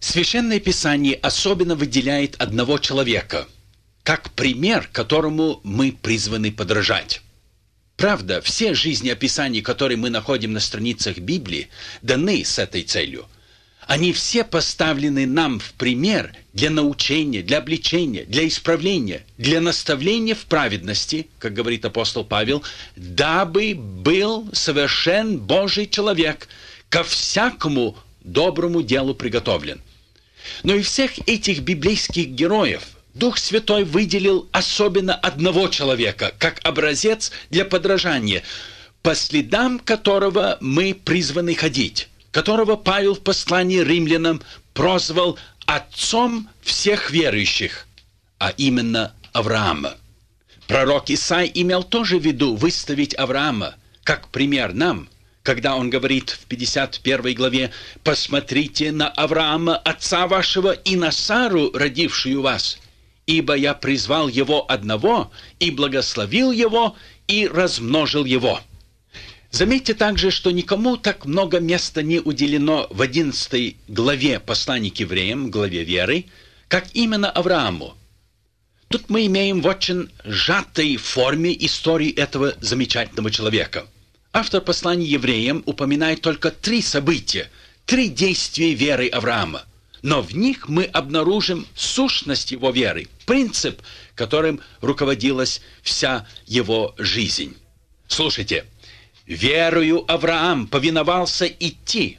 Священное Писание особенно выделяет одного человека, как пример, которому мы призваны подражать. Правда, все жизнеописания, которые мы находим на страницах Библии, даны с этой целью. Они все поставлены нам в пример для научения, для обличения, для исправления, для наставления в праведности, как говорит апостол Павел, дабы был совершен Божий человек, ко всякому доброму делу приготовлен. Но из всех этих библейских героев Дух Святой выделил особенно одного человека, как образец для подражания, по следам которого мы призваны ходить, которого Павел в послании римлянам прозвал отцом всех верующих, а именно Авраама. Пророк Исаия имел тоже в виду выставить Авраама как пример нам, когда он говорит в 51 главе: «Посмотрите на Авраама, отца вашего, и на Сару, родившую вас, ибо я призвал его одного, и благословил его, и размножил его». Заметьте также, что никому так много места не уделено в 11 главе послания к евреям, главе веры, как именно Аврааму. Тут мы имеем в очень сжатой форме истории этого замечательного человека. Автор послания евреям упоминает только 3 события, 3 действия веры Авраама. Но в них мы обнаружим сущность его веры, принцип, которым руководилась вся его жизнь. Слушайте. «Верою Авраам повиновался идти,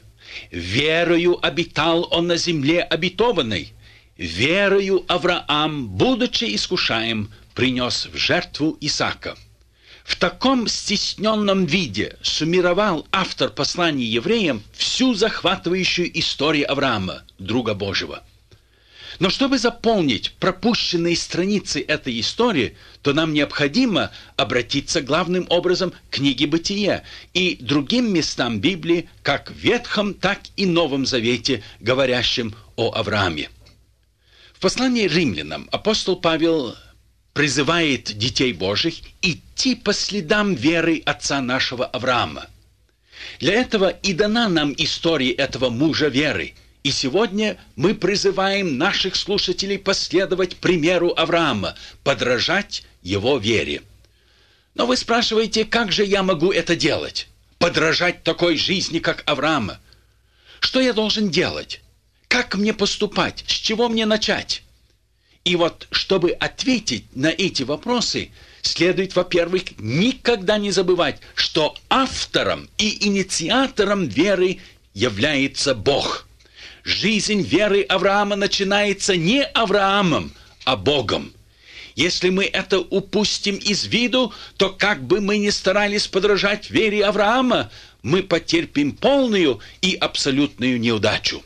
верою обитал он на земле обетованной, верою Авраам, будучи искушаем, принес в жертву Исаака». В таком стесненном виде суммировал автор послания евреям всю захватывающую историю Авраама, друга Божьего. Но чтобы заполнить пропущенные страницы этой истории, то нам необходимо обратиться главным образом к книге «Бытие» и другим местам Библии, как в Ветхом, так и Новом Завете, говорящим о Аврааме. В послании римлянам апостол Павел призывает детей Божьих идти по следам веры отца нашего Авраама. Для этого и дана нам история этого мужа веры. И сегодня мы призываем наших слушателей последовать примеру Авраама, подражать его вере. Но вы спрашиваете, как же я могу это делать? Подражать такой жизни, как Авраама? Что я должен делать? Как мне поступать? С чего мне начать? И вот, чтобы ответить на эти вопросы, следует, во-первых, никогда не забывать, что автором и инициатором веры является Бог. Жизнь веры Авраама начинается не Авраамом, а Богом. Если мы это упустим из виду, то как бы мы ни старались подражать вере Авраама, мы потерпим полную и абсолютную неудачу.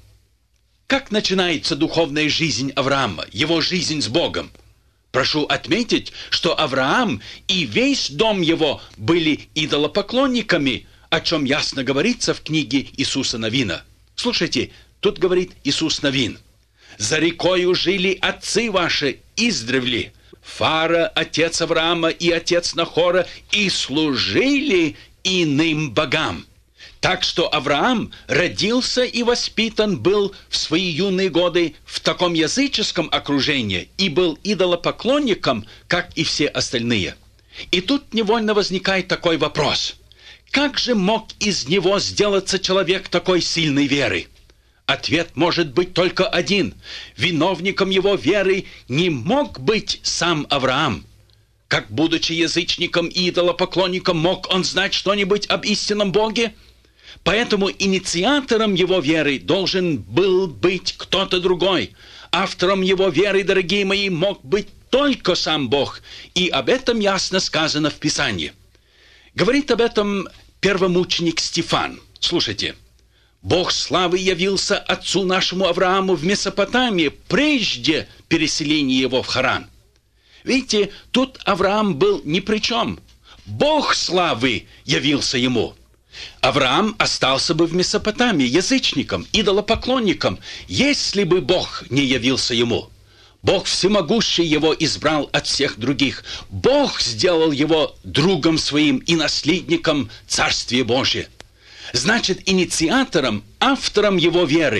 Как начинается духовная жизнь Авраама, его жизнь с Богом? Прошу отметить, что Авраам и весь дом его были идолопоклонниками, о чем ясно говорится в книге Иисуса Навина. Слушайте, тут говорит Иисус Навин: «За рекою жили отцы ваши издревле, Фара, отец Авраама и отец Нахора, и служили иным богам». Так что Авраам родился и воспитан был в свои юные годы в таком языческом окружении и был идолопоклонником, как и все остальные. И тут невольно возникает такой вопрос: как же мог из него сделаться человек такой сильной веры? Ответ может быть только один: виновником его веры не мог быть сам Авраам. Как, будучи язычником и идолопоклонником, мог он знать что-нибудь об истинном Боге? Поэтому инициатором его веры должен был быть кто-то другой. Автором его веры, дорогие мои, мог быть только сам Бог, и об этом ясно сказано в Писании. Говорит об этом первомученик Стефан. Слушайте. «Бог славы явился отцу нашему Аврааму в Месопотамии прежде переселения его в Харан». Видите, тут Авраам был ни при чем. Бог славы явился ему. Авраам остался бы в Месопотамии язычником, идолопоклонником, если бы Бог не явился ему. Бог всемогущий его избрал от всех других. Бог сделал его другом своим и наследником Царствия Божия. Значит, инициатором, автором его веры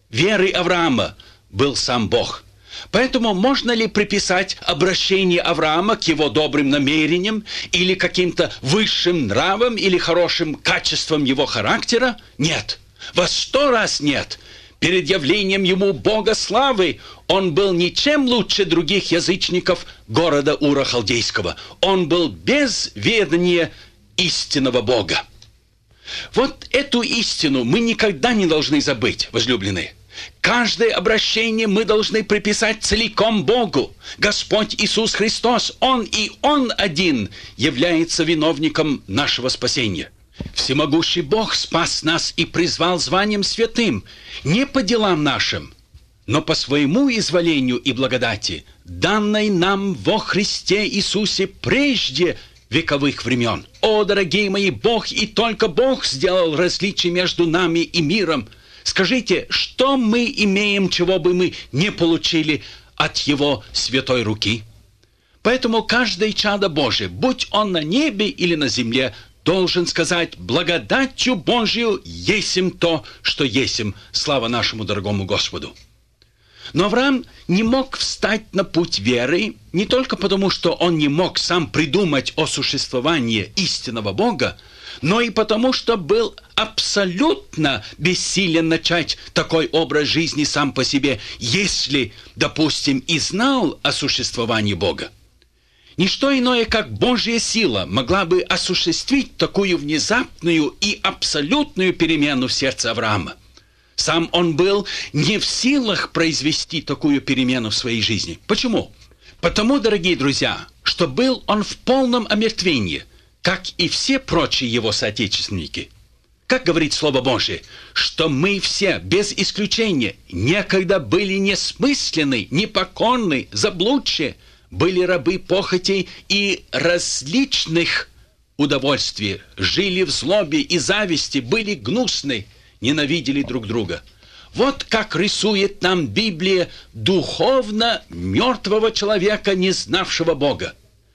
веры Авраама был сам Бог. Поэтому можно ли приписать обращение Авраама к его добрым намерениям или каким-то высшим нравам или хорошим качествам его характера? Нет. Во 100 раз нет. Перед явлением ему Бога славы он был ничем лучше других язычников города Ура Халдейского. Он был без ведания истинного Бога. Вот эту истину мы никогда не должны забыть, возлюбленные. Каждое обращение мы должны приписать целиком Богу. Господь Иисус Христос, Он и Он один является виновником нашего спасения. Всемогущий Бог спас нас и призвал званием святым, не по делам нашим, но по своему изволению и благодати, данной нам во Христе Иисусе прежде вековых времен. О, дорогие мои, Бог и только Бог сделал различие между нами и миром. Скажите, что мы имеем, чего бы мы не получили от Его святой руки? Поэтому каждый чадо Божие, будь он на небе или на земле, должен сказать: благодатью Божию есмь то, что есмь. Слава нашему дорогому Господу. Но Авраам не мог встать на путь веры не только потому, что он не мог сам придумать о существовании истинного Бога, но и потому, что был абсолютно бессилен начать такой образ жизни сам по себе, если, допустим, и знал о существовании Бога. Ничто иное, как Божья сила, могла бы осуществить такую внезапную и абсолютную перемену в сердце Авраама. Сам он был не в силах произвести такую перемену в своей жизни. Почему? Потому, дорогие друзья, что был он в полном омертвении, как и все прочие его соотечественники. Как говорит Слово Божие, что мы все, без исключения, некогда были несмысленны, непокорны, заблудшие, были рабы похотей и различных удовольствий, жили в злобе и зависти, были гнусны, ненавидели друг друга. Вот как рисует нам Библия духовно мертвого человека, не знавшего Бога.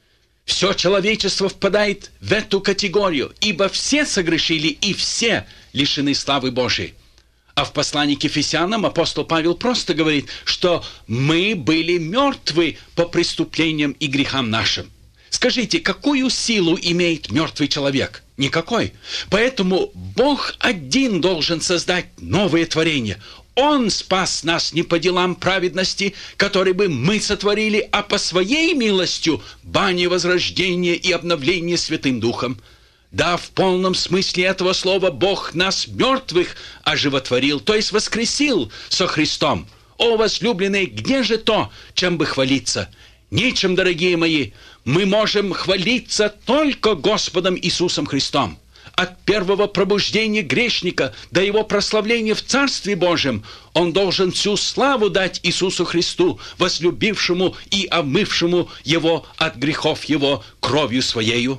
Все человечество впадает в эту категорию, ибо все согрешили и все лишены славы Божией. А в послании к Ефесянам апостол Павел просто говорит, что мы были мертвы по преступлениям и грехам нашим. Скажите, какую силу имеет мертвый человек? Никакой. Поэтому Бог один должен создать новое творение. Он спас нас не по делам праведности, которые бы мы сотворили, а по своей милостью, бане возрождения и обновления Святым Духом. Да, в полном смысле этого слова Бог нас мертвых оживотворил, то есть воскресил со Христом. О, возлюбленные, где же то, чем бы хвалиться? Нечем, дорогие мои, мы можем хвалиться только Господом Иисусом Христом. От первого пробуждения грешника до его прославления в Царстве Божьем он должен всю славу дать Иисусу Христу, возлюбившему и омывшему его от грехов его кровью своею.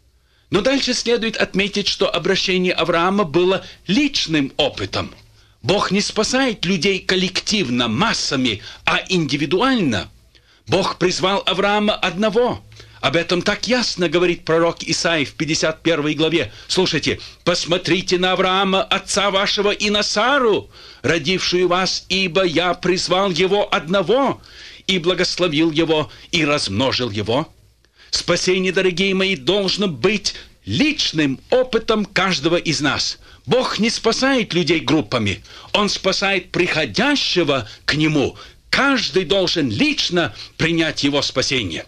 Но дальше следует отметить, что обращение Авраама было личным опытом. Бог не спасает людей коллективно, массами, а индивидуально. Бог призвал Авраама одного. Об этом так ясно говорит пророк Исаия в 51 главе. Слушайте: «Посмотрите на Авраама, отца вашего, и на Сару, родившую вас, ибо я призвал его одного, и благословил его, и размножил его». Спасение, дорогие мои, должно быть личным опытом каждого из нас. Бог не спасает людей группами. Он спасает приходящего к Нему. Каждый должен лично принять его спасение.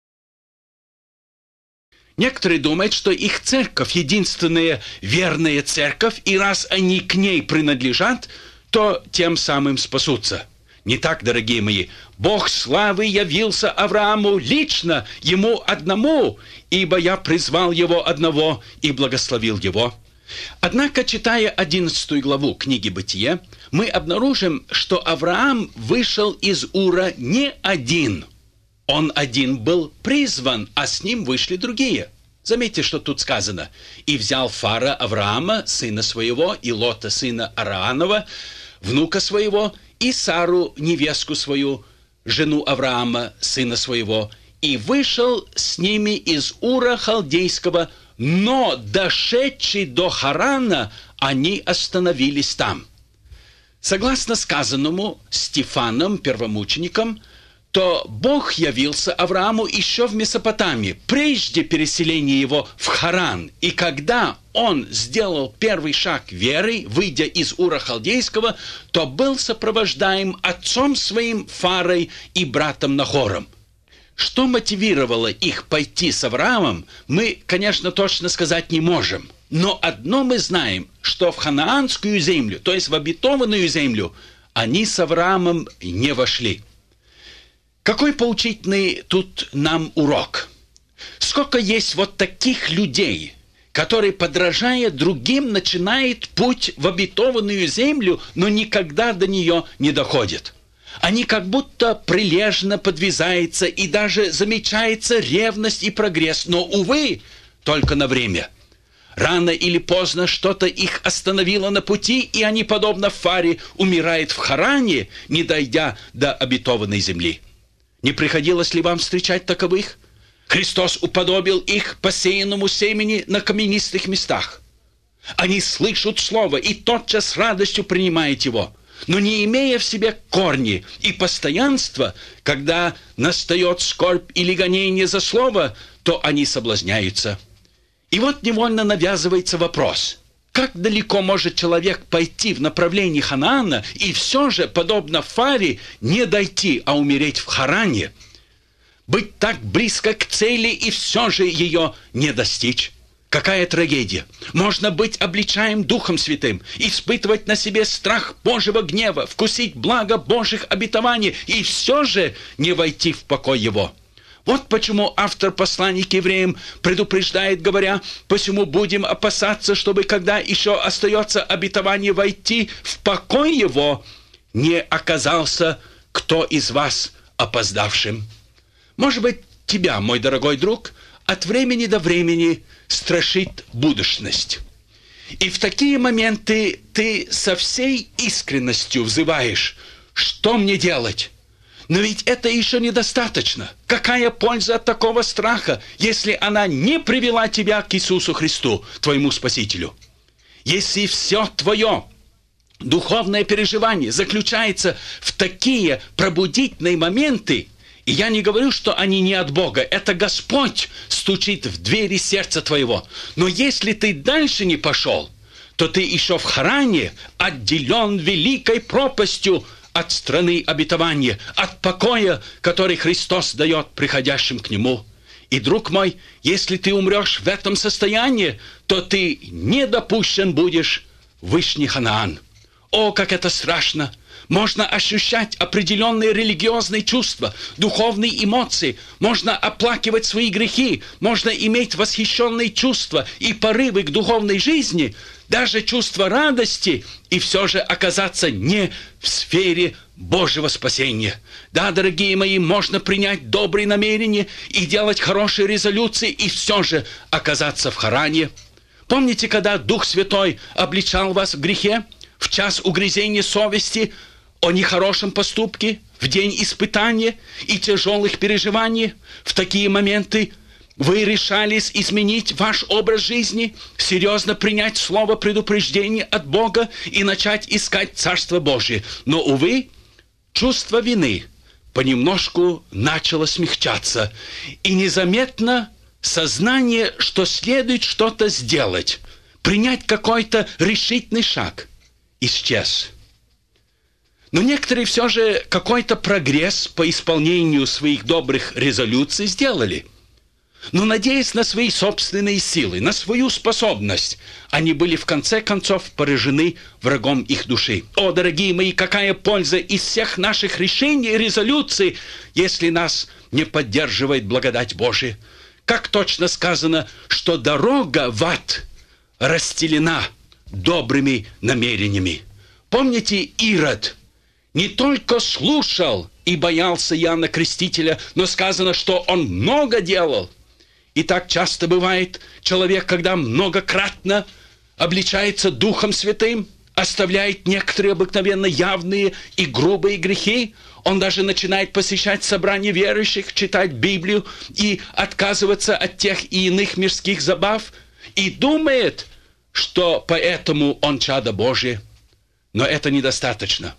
Некоторые думают, что их церковь — единственная верная церковь, и раз они к ней принадлежат, то тем самым спасутся. Не так, дорогие мои. Бог славы явился Аврааму лично, ему одному, ибо я призвал его одного и благословил его. Однако, читая 11 главу книги «Бытие», мы обнаружим, что Авраам вышел из Ура не один. Он один был призван, а с ним вышли другие. Заметьте, что тут сказано: «И взял Фара Авраама, сына своего, и Лота, сына Араанова, внука своего, и Сару, невестку свою, жену Авраама, сына своего, и вышел с ними из Ура Халдейского, но, дошедший до Харана, они остановились там». Согласно сказанному Стефаном, первомучеником, то Бог явился Аврааму еще в Месопотамии, прежде переселения его в Харан. И когда он сделал первый шаг веры, выйдя из Ура Халдейского, то был сопровождаем отцом своим Фарой и братом Нахором. Что мотивировало их пойти с Авраамом, мы, конечно, точно сказать не можем. Но одно мы знаем, что в ханаанскую землю, то есть в обетованную землю, они с Авраамом не вошли. Какой поучительный тут нам урок? Сколько есть вот таких людей, которые, подражая другим, начинают путь в обетованную землю, но никогда до нее не доходят. Они как будто прилежно подвязаются, и даже замечается ревность и прогресс, но, увы, только на время. Рано или поздно что-то их остановило на пути, и они, подобно Фаре, умирают в Харане, не дойдя до обетованной земли. Не приходилось ли вам встречать таковых? Христос уподобил их посеянному семени на каменистых местах. Они слышат слово и тотчас с радостью принимают его, но не имея в себе корни и постоянства, когда настает скорбь или гонение за слово, то они соблазняются. И вот невольно навязывается вопрос: как далеко может человек пойти в направлении Ханаана и все же, подобно Фаре, не дойти, а умереть в Харане? Быть так близко к цели и все же ее не достичь. Какая трагедия! Можно быть обличаем Духом Святым, испытывать на себе страх Божьего гнева, вкусить благо Божьих обетований и все же не войти в покой Его. Вот почему автор послания к евреям предупреждает, говоря: «Посему будем опасаться, чтобы, когда еще остается обетование войти в покой его, не оказался кто из вас опоздавшим». Может быть, тебя, мой дорогой друг, от времени до времени страшит будущность. И в такие моменты ты со всей искренностью взываешь: «Что мне делать?» Но ведь это еще недостаточно. Какая польза от такого страха, если она не привела тебя к Иисусу Христу, твоему Спасителю? Если все твое духовное переживание заключается в такие пробудительные моменты, и я не говорю, что они не от Бога, это Господь стучит в двери сердца твоего. Но если ты дальше не пошел, то ты еще в Харане отделен великой пропастью от страны обетования, от покоя, который Христос дает приходящим к Нему. И, друг мой, если ты умрешь в этом состоянии, то ты не допущен будешь в Вышний Ханаан. О, как это страшно! Можно ощущать определенные религиозные чувства, духовные эмоции, можно оплакивать свои грехи, можно иметь восхищенные чувства и порывы к духовной жизни, даже чувство радости, и все же оказаться не в сфере Божьего спасения. Да, дорогие мои, можно принять добрые намерения и делать хорошие резолюции, и все же оказаться в Харане. Помните, когда Дух Святой обличал вас в грехе, в час угрызения совести, о нехорошем поступке, в день испытания и тяжелых переживаний? В такие моменты вы решались изменить ваш образ жизни, серьезно принять слово предупреждения от Бога и начать искать Царство Божие. Но, увы, чувство вины понемножку начало смягчаться, и незаметно сознание, что следует что-то сделать, принять какой-то решительный шаг, исчез. Но некоторые все же какой-то прогресс по исполнению своих добрых резолюций сделали. Но, надеясь на свои собственные силы, на свою способность, они были в конце концов поражены врагом их души. О, дорогие мои, какая польза из всех наших решений и резолюций, если нас не поддерживает благодать Божия? Как точно сказано, что дорога в ад расстелена добрыми намерениями. Помните Ирод? Не только слушал и боялся Иоанна Крестителя, но сказано, что он много делал. И так часто бывает, человек, когда многократно обличается Духом Святым, оставляет некоторые обыкновенно явные и грубые грехи, он даже начинает посещать собрания верующих, читать Библию и отказываться от тех и иных мирских забав, и думает, что поэтому он чадо Божие. Но это недостаточно.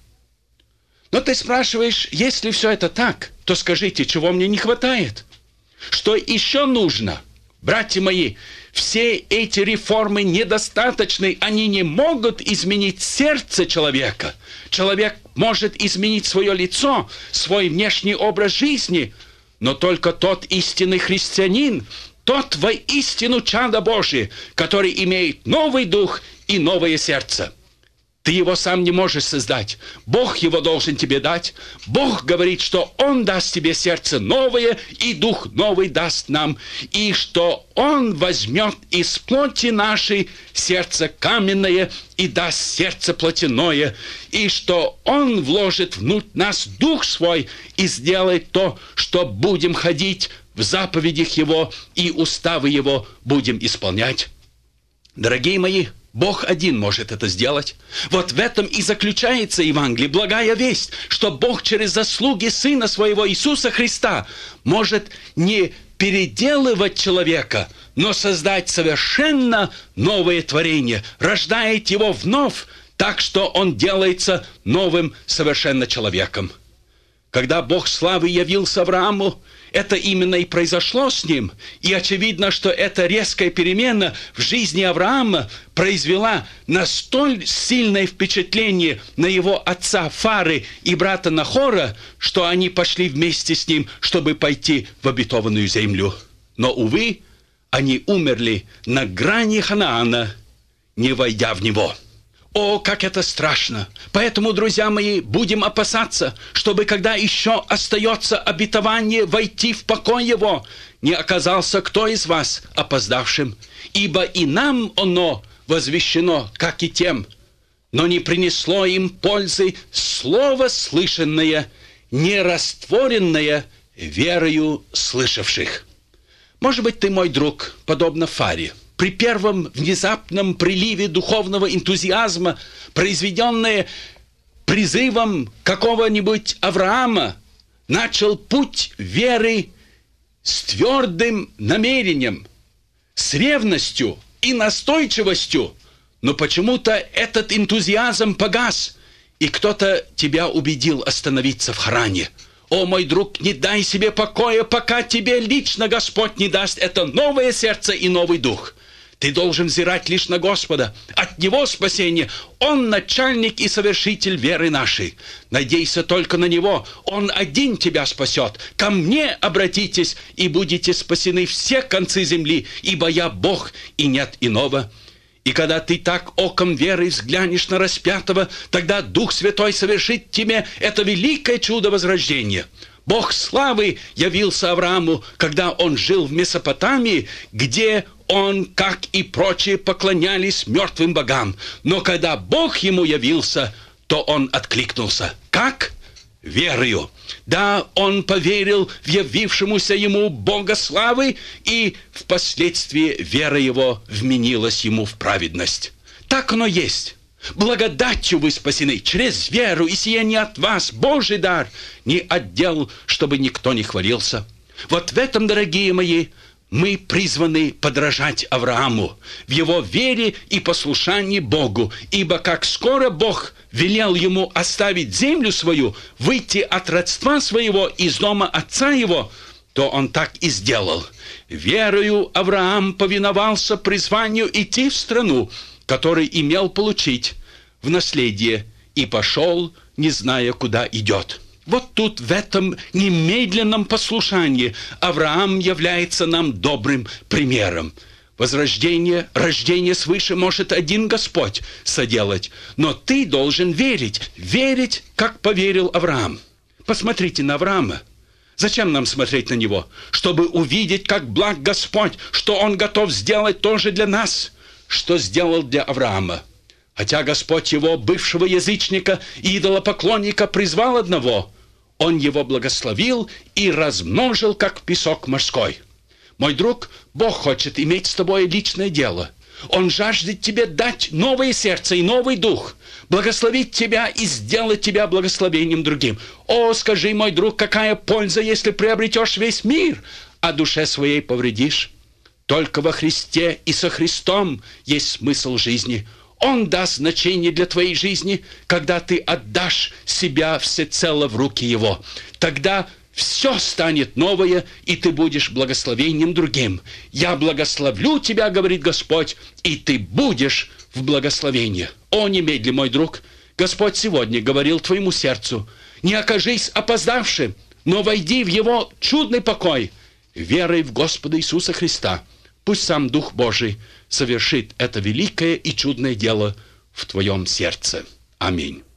Но ты спрашиваешь, если все это так, то скажите, чего мне не хватает? Что еще нужно? Братья мои, все эти реформы недостаточны, они не могут изменить сердце человека. Человек может изменить свое лицо, свой внешний образ жизни, но только тот истинный христианин, тот воистину чадо Божие, который имеет новый дух и новое сердце. Ты его сам не можешь создать. Бог его должен тебе дать. Бог говорит, что Он даст тебе сердце новое, и дух новый даст нам, и что Он возьмет из плоти нашей сердце каменное и даст сердце плотяное, и что Он вложит внутрь нас дух свой и сделает то, что будем ходить в заповедях Его и уставы Его будем исполнять. Дорогие мои, Бог один может это сделать. Вот в этом и заключается Евангелие, благая весть, что Бог через заслуги Сына Своего Иисуса Христа может не переделывать человека, но создать совершенно новое творение, рождает его вновь, так что он делается новым совершенно человеком. Когда Бог славы явился Аврааму, это именно и произошло с ним. И очевидно, что эта резкая перемена в жизни Авраама произвела настолько сильное впечатление на его отца Фары и брата Нахора, что они пошли вместе с ним, чтобы пойти в обетованную землю. Но, увы, они умерли на грани Ханаана, не войдя в него. О, как это страшно! Поэтому, друзья мои, будем опасаться, чтобы, когда еще остается обетование войти в покой его, не оказался кто из вас опоздавшим. Ибо и нам оно возвещено, как и тем, но не принесло им пользы слово слышанное, не растворенное верою слышавших. Может быть, ты, мой друг, подобно Фаре, при первом внезапном приливе духовного энтузиазма, произведенное призывом какого-нибудь Авраама, начал путь веры с твердым намерением, с ревностью и настойчивостью, но почему-то этот энтузиазм погас, и кто-то тебя убедил остановиться в Харане. О, мой друг, не дай себе покоя, пока тебе лично Господь не даст это новое сердце и новый дух. Ты должен взирать лишь на Господа. От Него спасение. Он начальник и совершитель веры нашей. Надейся только на Него. Он один тебя спасет. Ко мне обратитесь, и будете спасены все концы земли, ибо я Бог, и нет иного. И когда ты так оком веры взглянешь на распятого, тогда Дух Святой совершит тебе это великое чудо возрождения. Бог славы явился Аврааму, когда он жил в Месопотамии, где он, как и прочие, поклонялись мертвым богам. Но когда Бог ему явился, то он откликнулся. Как? Верою. Да, он поверил в явившемуся ему Бога славы, и впоследствии вера его вменилась ему в праведность. Так оно есть. Благодатью вы спасены через веру, и сие не от вас, Божий дар, не от дел, чтобы никто не хвалился. Вот в этом, дорогие мои, мы призваны подражать Аврааму в его вере и послушании Богу, ибо как скоро Бог велел ему оставить землю свою, выйти от родства своего из дома отца его, то он так и сделал. Верою Авраам повиновался призванию идти в страну, который имел получить в наследие, и пошел, не зная, куда идет. Вот тут, в этом немедленном послушании, Авраам является нам добрым примером. Возрождение, рождение свыше может один Господь соделать, но ты должен верить, как поверил Авраам. Посмотрите на Авраама. Зачем нам смотреть на него? Чтобы увидеть, как благ Господь, что Он готов сделать тоже для нас, что сделал для Авраама. Хотя Господь его, бывшего язычника и идолопоклонника, призвал одного, Он его благословил и размножил, как песок морской. Мой друг, Бог хочет иметь с тобой личное дело. Он жаждет тебе дать новое сердце и новый дух, благословить тебя и сделать тебя благословением другим. О, скажи, мой друг, какая польза, если приобретешь весь мир, а душе своей повредишь? Только во Христе и со Христом есть смысл жизни. Он даст значение для твоей жизни, когда ты отдашь себя всецело в руки Его. Тогда все станет новое, и ты будешь благословением другим. «Я благословлю тебя, — говорит Господь, — и ты будешь в благословении». О, немедли, мой друг, Господь сегодня говорил твоему сердцу: не окажись опоздавшим, но войди в Его чудный покой верой в Господа Иисуса Христа. Пусть сам Дух Божий совершит это великое и чудное дело в твоем сердце. Аминь.